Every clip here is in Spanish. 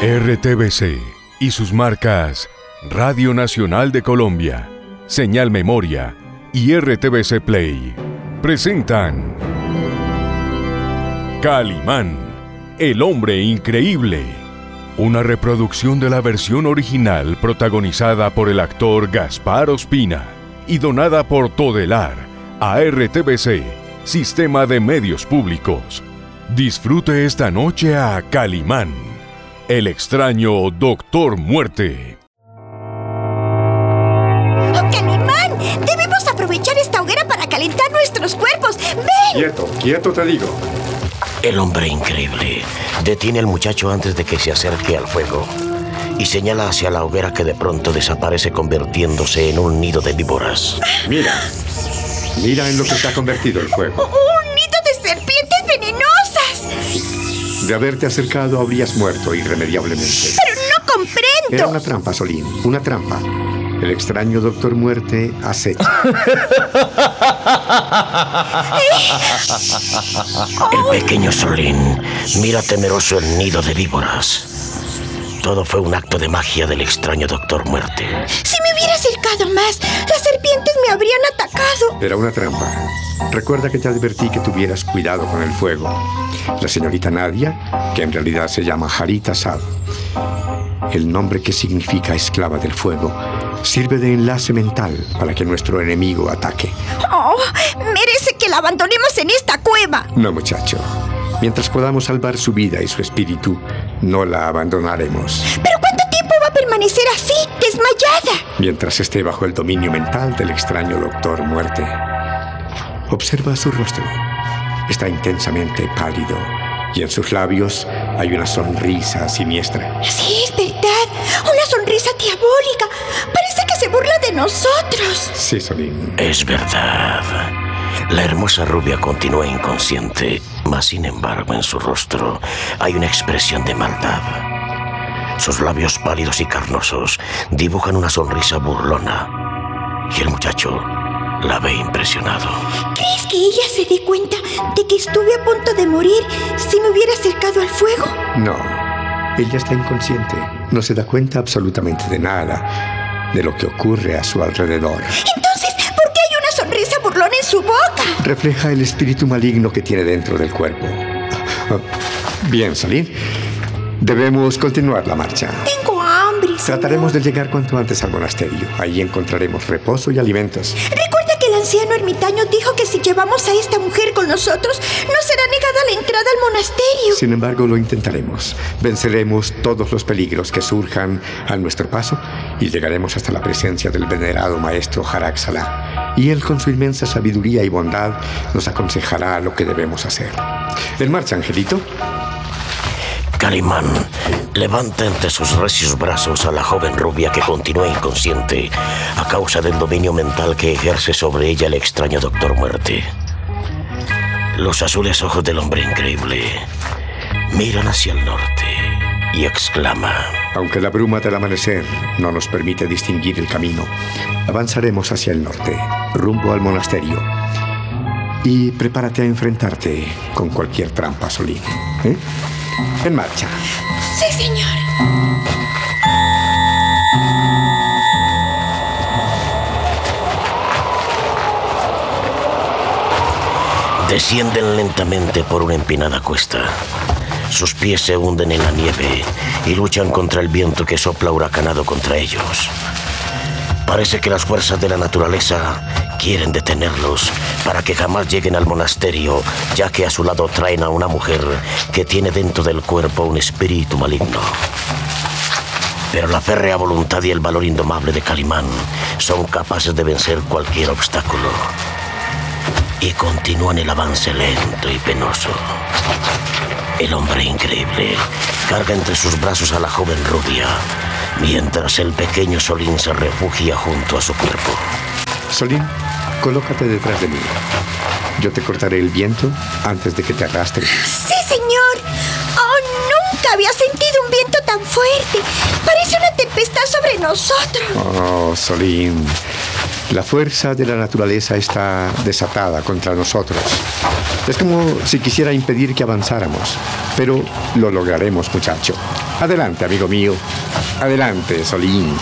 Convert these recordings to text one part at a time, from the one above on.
RTBC y sus marcas Radio Nacional de Colombia, Señal Memoria y RTBC Play presentan Calimán, el hombre increíble, una reproducción de la versión original protagonizada por el actor Gaspar Ospina y donada por Todelar a RTBC, Sistema de Medios Públicos. Disfrute esta noche a Calimán, el extraño Doctor Muerte. ¡Oh, Calimán! Debemos aprovechar esta hoguera para calentar nuestros cuerpos. ¡Ven! Quieto te digo. El hombre increíble detiene al muchacho antes de que se acerque al fuego y señala hacia la hoguera que de pronto desaparece convirtiéndose en un nido de víboras. Mira en lo que se ha convertido el fuego. ¡Un nido de serpientes venenosas! De haberte acercado habrías muerto irremediablemente. ¡Pero no comprendo! Era una trampa, Solín, una trampa. El extraño Doctor Muerte acecha. El pequeño Solín mira temeroso el nido de víboras. Todo fue un acto de magia del extraño Doctor Muerte. Si me hubiera acercado más, las serpientes me habrían atacado. Era una trampa. Recuerda que te advertí que tuvieras cuidado con el fuego. La señorita Nadia, que en realidad se llama Harita Sad, el nombre que significa esclava del fuego, sirve de enlace mental para que nuestro enemigo ataque. ¡Oh! Merece que la abandonemos en esta cueva. No, muchacho. Mientras podamos salvar su vida y su espíritu, no la abandonaremos. ¿Pero cuánto tiempo va a permanecer así, desmayada? Mientras esté bajo el dominio mental del extraño Doctor Muerte. Observa su rostro. Está intensamente pálido y en sus labios hay una sonrisa siniestra. Sí, es verdad. Una sonrisa diabólica. Parece que se burla de nosotros. Sí, Solín. Es verdad. La hermosa rubia continúa inconsciente, mas sin embargo en su rostro hay una expresión de maldad. Sus labios pálidos y carnosos dibujan una sonrisa burlona y el muchacho la ve impresionado. ¿Crees que ella se dé cuenta de que estuve a punto de morir si me hubiera acercado al fuego? No, ella está inconsciente. No se da cuenta absolutamente de nada de lo que ocurre a su alrededor. Entonces, ¿por qué hay una sonrisa burlona en su boca? Refleja el espíritu maligno que tiene dentro del cuerpo. Bien, Solín. Debemos continuar la marcha. Tengo hambre, señor. Trataremos de llegar cuanto antes al monasterio. Allí encontraremos reposo y alimentos. Recuerda que el anciano ermitaño dijo que si llevamos a esta mujer con nosotros, nos será negada la entrada al monasterio. Sin embargo, lo intentaremos. Venceremos todos los peligros que surjan a nuestro paso y llegaremos hasta la presencia del venerado maestro Harak-Salah. Y él, con su inmensa sabiduría y bondad, nos aconsejará lo que debemos hacer. En marcha, angelito. Calimán levanta entre sus recios brazos a la joven rubia que continúa inconsciente a causa del dominio mental que ejerce sobre ella el extraño Doctor Muerte. Los azules ojos del hombre increíble miran hacia el norte y exclama: aunque la bruma del amanecer no nos permite distinguir el camino, avanzaremos hacia el norte, rumbo al monasterio. Y prepárate a enfrentarte con cualquier trampa, Solín. En marcha. Sí, señor. Descienden lentamente por una empinada cuesta. Sus pies se hunden en la nieve y luchan contra el viento que sopla huracanado contra ellos. Parece que las fuerzas de la naturaleza quieren detenerlos para que jamás lleguen al monasterio, ya que a su lado traen a una mujer que tiene dentro del cuerpo un espíritu maligno. Pero la férrea voluntad y el valor indomable de Calimán son capaces de vencer cualquier obstáculo y continúan el avance lento y penoso. El hombre increíble carga entre sus brazos a la joven rubia, mientras el pequeño Solín se refugia junto a su cuerpo. Solín, colócate detrás de mí. Yo te cortaré el viento antes de que te arrastre. Sí, señor. Oh, nunca había sentido un viento tan fuerte. Parece una tempestad sobre nosotros. Oh, Solín, La fuerza de la naturaleza está desatada contra nosotros. Es como si quisiera impedir que avanzáramos. Pero lo lograremos, muchacho. Adelante, amigo mío. Adelante, Solín.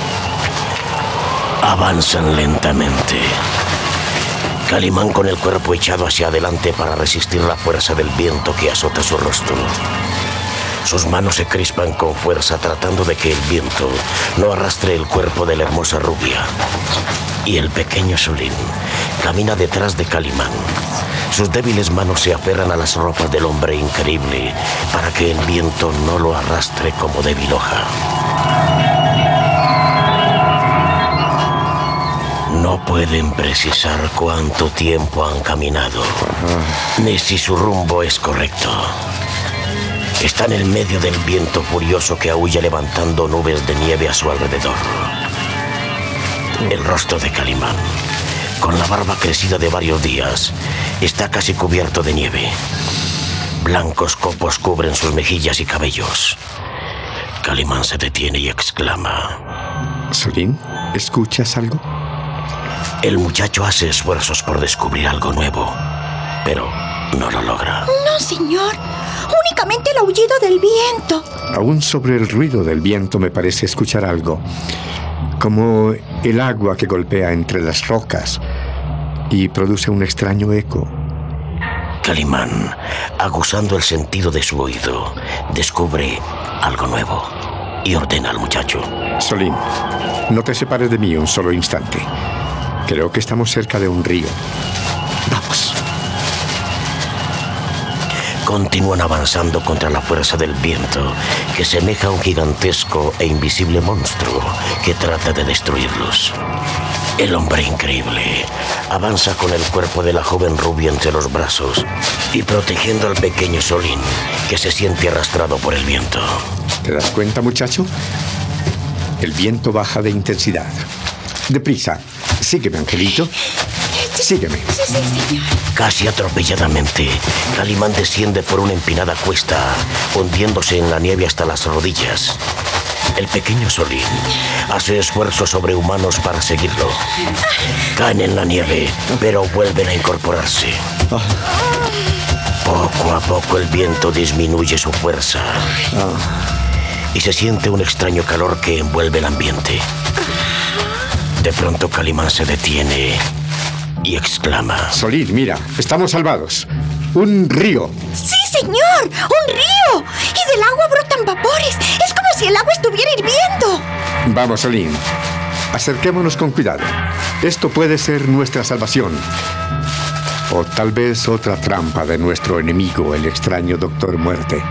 Avanzan lentamente. Calimán con el cuerpo echado hacia adelante para resistir la fuerza del viento que azota su rostro. Sus manos se crispan con fuerza tratando de que el viento no arrastre el cuerpo de la hermosa rubia. Y el pequeño Solín camina detrás de Calimán. Sus débiles manos se aferran a las ropas del hombre increíble para que el viento no lo arrastre como débil hoja. No pueden precisar cuánto tiempo han caminado, ni si su rumbo es correcto. Están en medio del viento furioso que aúlla levantando nubes de nieve a su alrededor. El rostro de Calimán, con la barba crecida de varios días, está casi cubierto de nieve. Blancos copos cubren sus mejillas y cabellos. Calimán se detiene y exclama: Solín, ¿escuchas algo? El muchacho hace esfuerzos por descubrir algo nuevo, pero no lo logra. No, señor. Únicamente el aullido del viento. Aún sobre el ruido del viento me parece escuchar algo, como el agua que golpea entre las rocas y produce un extraño eco. Calimán, aguzando el sentido de su oído, descubre algo nuevo y ordena al muchacho: Solín, no te separes de mí un solo instante. Creo que estamos cerca de un río. Vamos. Continúan avanzando contra la fuerza del viento, que semeja a un gigantesco e invisible monstruo que trata de destruirlos. El hombre increíble avanza con el cuerpo de la joven rubia entre los brazos y protegiendo al pequeño Solín, que se siente arrastrado por el viento. ¿Te das cuenta, muchacho? El viento baja de intensidad. Deprisa. Sígueme, Angelito. Sígueme. Sí, señor. Casi atropelladamente, Calimán desciende por una empinada cuesta, hundiéndose en la nieve hasta las rodillas. El pequeño Solín hace esfuerzos sobrehumanos para seguirlo. Caen en la nieve, pero vuelven a incorporarse. Poco a poco el viento disminuye su fuerza y se siente un extraño calor que envuelve el ambiente. De pronto Calimán se detiene y exclama: Solín, mira, estamos salvados. ¡Un río! Sí, señor, un río. Y del agua brotan vapores. Es como si el agua estuviera hirviendo. Vamos, Solín. Acerquémonos con cuidado. Esto puede ser nuestra salvación. O tal vez otra trampa de nuestro enemigo, el extraño Doctor Muerte.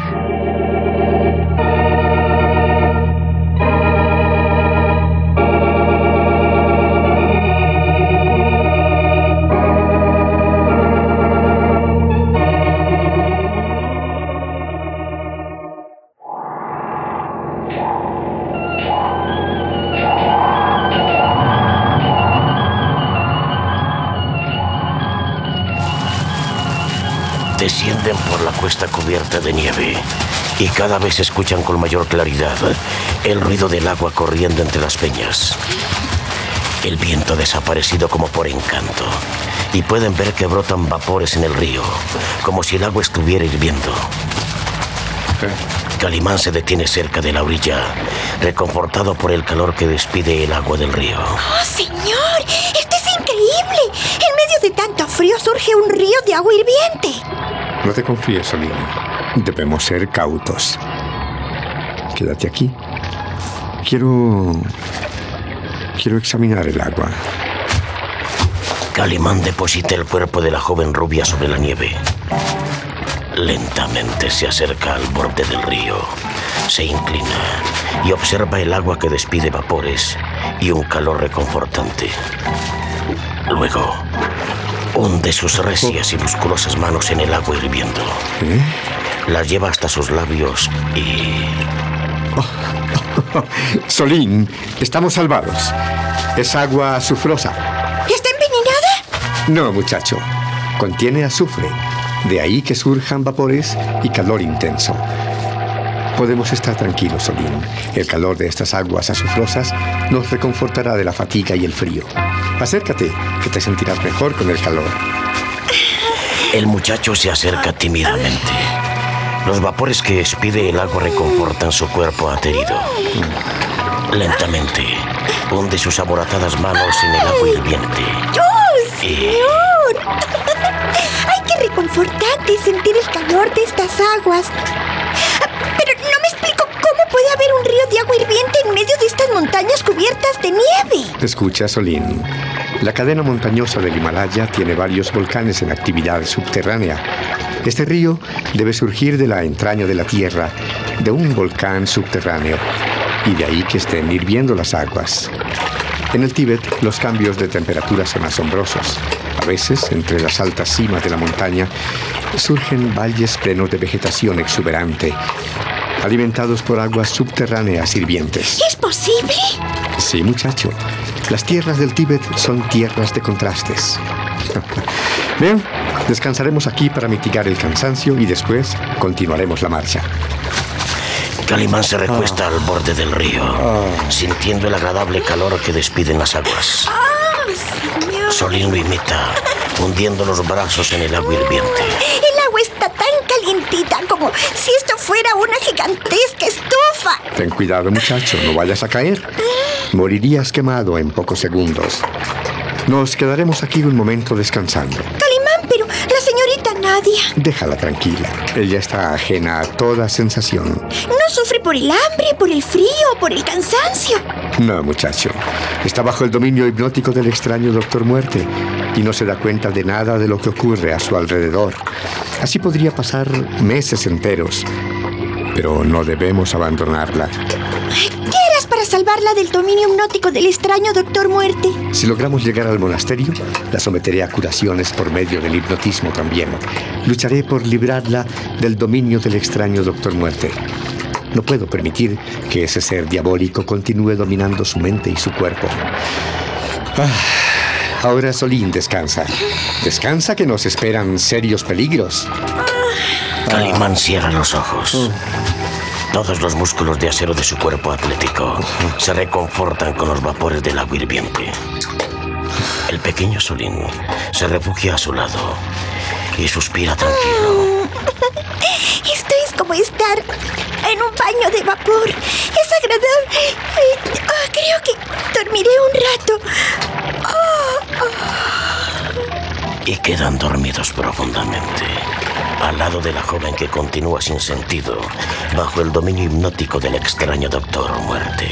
Descienden por la cuesta cubierta de nieve y cada vez escuchan con mayor claridad el ruido del agua corriendo entre las peñas. El viento ha desaparecido como por encanto y pueden ver que brotan vapores en el río, como si el agua estuviera hirviendo. Calimán se detiene cerca de la orilla, reconfortado por el calor que despide el agua del río. ¡Oh, señor! ¡Esto es increíble! En medio de tanto frío surge un río de agua hirviente. No te confíes, Solín. Debemos ser cautos. Quédate aquí. Quiero examinar el agua. Calimán deposita el cuerpo de la joven rubia sobre la nieve. Lentamente se acerca al borde del río, se inclina y observa el agua que despide vapores y un calor reconfortante. Luego, hunde sus recias y musculosas manos en el agua hirviendo. Las lleva hasta sus labios y... Solín, estamos salvados. Es agua azufrosa. ¿Está envenenada? No, muchacho. Contiene azufre. De ahí que surjan vapores y calor intenso. Podemos estar tranquilos, Solín. El calor de estas aguas azufrosas nos reconfortará de la fatiga y el frío. Acércate, que te sentirás mejor con el calor. El muchacho se acerca tímidamente. Los vapores que expide el agua reconfortan su cuerpo aterido. Lentamente, hunde sus amoratadas manos en el agua hirviente. ¡Oh, señor! ¡Ay, qué reconfortante sentir el calor de estas aguas! Pero no me explico cómo puede haber un río de agua hirviente en medio de estas montañas cubiertas de nieve. Escucha, Solín. La cadena montañosa del Himalaya tiene varios volcanes en actividad subterránea. Este río debe surgir de la entraña de la tierra, de un volcán subterráneo, y de ahí que estén hirviendo las aguas. En el Tíbet, los cambios de temperatura son asombrosos. A veces, entre las altas cimas de la montaña, surgen valles plenos de vegetación exuberante, alimentados por aguas subterráneas hirvientes. ¿Es posible? Sí, muchacho. Las tierras del Tíbet son tierras de contrastes. Bien, descansaremos aquí para mitigar el cansancio y después continuaremos la marcha. Calimán se recuesta al borde del río, sintiendo el agradable calor que despiden las aguas. Señor. Solín lo imita, hundiendo los brazos en el agua hirviente. El agua está tan calientita como si esto fuera una gigantesca estufa. Ten cuidado, muchacho, no vayas a caer. Morirías quemado en pocos segundos. Nos quedaremos aquí un momento descansando. Calimán, pero la señorita Nadia Déjala tranquila. Ella está ajena a toda sensación. no sufre por el hambre, por el frío, por el cansancio. No, muchacho. Está bajo el dominio hipnótico del extraño Doctor Muerte y no se da cuenta de nada de lo que ocurre a su alrededor. Así podría pasar meses enteros. Pero no debemos abandonarla. ¿Qué harás para salvarla del dominio hipnótico del extraño Doctor Muerte? Si logramos llegar al monasterio, la someteré a curaciones por medio del hipnotismo también. Lucharé por librarla del dominio del extraño Doctor Muerte. No puedo permitir que ese ser diabólico continúe dominando su mente y su cuerpo. Ahora Solín, descansa. Descansa, que nos esperan serios peligros. Calimán cierra los ojos. Todos los músculos de acero de su cuerpo atlético se reconfortan con los vapores del agua hirviente. El pequeño Solín se refugia a su lado y suspira tranquilo. Esto es como estar en un baño de vapor. Es agradable. Creo que dormiré un rato. Y quedan dormidos profundamente, al lado de la joven que continúa sin sentido, bajo el dominio hipnótico del extraño Doctor Muerte.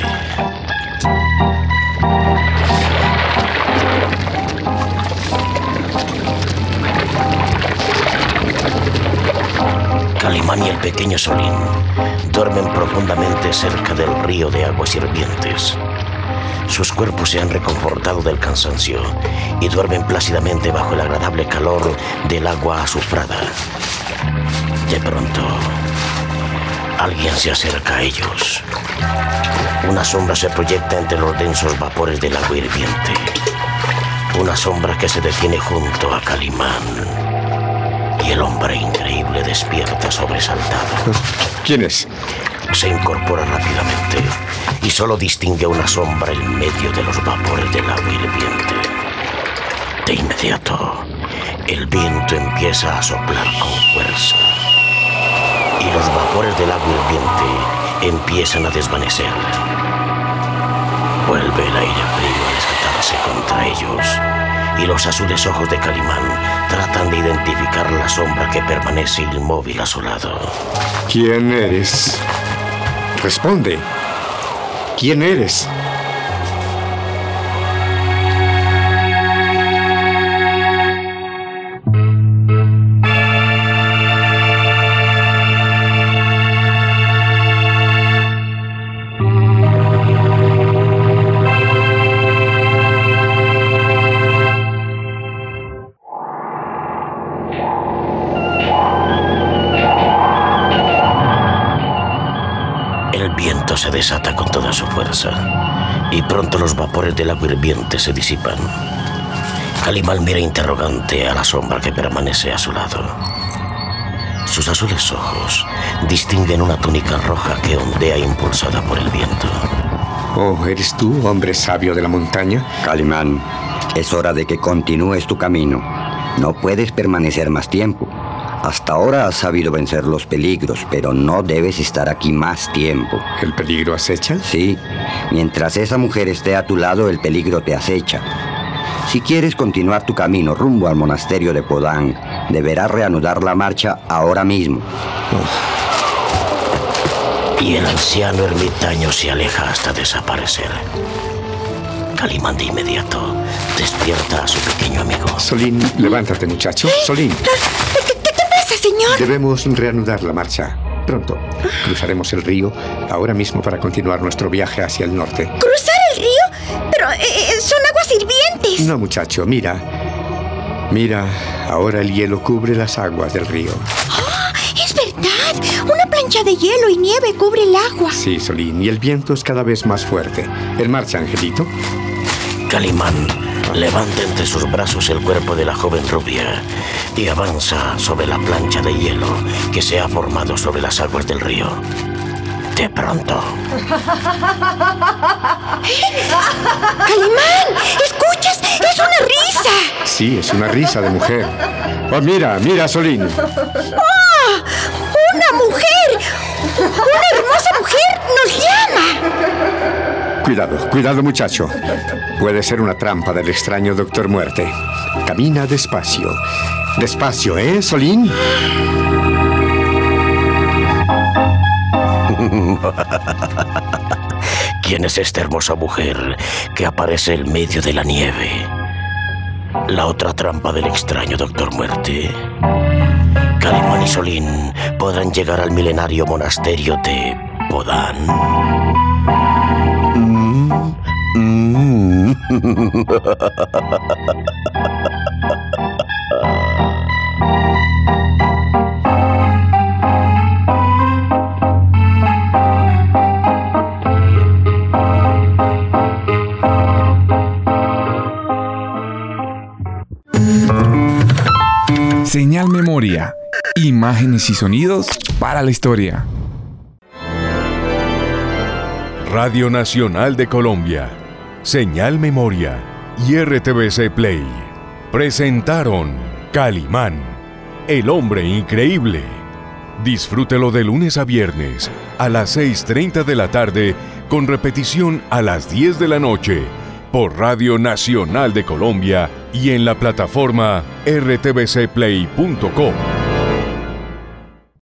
Calimán y el pequeño Solín duermen profundamente cerca del río de aguas hirvientes. Sus cuerpos se han reconfortado del cansancio y duermen plácidamente bajo el agradable calor del agua azufrada. De pronto, alguien se acerca a ellos. Una sombra se proyecta entre los densos vapores del agua hirviente. Una sombra que se detiene junto a Calimán. Y el hombre increíble despierta sobresaltado. ¿Quién es? Se incorpora rápidamente y solo distingue una sombra en medio de los vapores del agua hirviente. De inmediato, el viento empieza a soplar con fuerza y los vapores del agua hirviente empiezan a desvanecer. Vuelve el aire frío a desatarse contra ellos y los azules ojos de Calimán tratan de identificar la sombra que permanece inmóvil a su lado. ¿Quién eres? Responde. ¿Quién eres? El viento se desata con toda su fuerza y pronto los vapores del agua hirviente se disipan. Calimán mira interrogante a la sombra que permanece a su lado. Sus azules ojos distinguen una túnica roja que ondea impulsada por el viento. Oh, ¿eres tú, hombre sabio de la montaña? Calimán, Es hora de que continúes tu camino. No puedes permanecer más tiempo. Hasta ahora has sabido vencer los peligros, pero no debes estar aquí más tiempo. ¿El peligro acecha? Sí. Mientras esa mujer esté a tu lado, el peligro te acecha. Si quieres continuar tu camino rumbo al monasterio de Podán, deberás reanudar la marcha ahora mismo. Y el anciano ermitaño se aleja hasta desaparecer. Calimán de inmediato despierta a su pequeño amigo. Solín, levántate, muchacho. Solín. ¿Qué te pasa, señor? Debemos reanudar la marcha. Pronto cruzaremos el río ahora mismo para continuar nuestro viaje hacia el norte. ¿Cruzar el río? Pero son aguas hirvientes. No, muchacho, mira. Mira, ahora el hielo cubre las aguas del río. ¡Oh, es verdad! Una plancha de hielo y nieve cubre el agua. Sí, Solín, y el viento es cada vez más fuerte. En marcha, Angelito. Calimán levanta entre sus brazos el cuerpo de la joven rubia y avanza sobre la plancha de hielo que se ha formado sobre las aguas del río. De pronto... ¡Calimán! ¿Escuchas? ¡Es una risa! Sí, es una risa de mujer. Oh, mira, mira, Solín. ¡Oh! ¡Una mujer! ¡Una hermosa mujer nos llama! Cuidado, cuidado, muchacho. Puede ser una trampa del extraño Doctor Muerte. Camina despacio. Despacio, ¿eh, Solín? ¿Quién es esta hermosa mujer que aparece en medio de la nieve? La otra trampa del extraño Doctor Muerte. Calimán y Solín podrán llegar al milenario monasterio de Podán. Señal Memoria. Imágenes y sonidos para la historia. Radio Nacional de Colombia, Señal Memoria y RTBC Play presentaron Calimán, el hombre increíble. Disfrútelo de lunes a viernes a las 6:30 de la tarde con repetición a las 10 de la noche por Radio Nacional de Colombia y en la plataforma rtbcplay.com.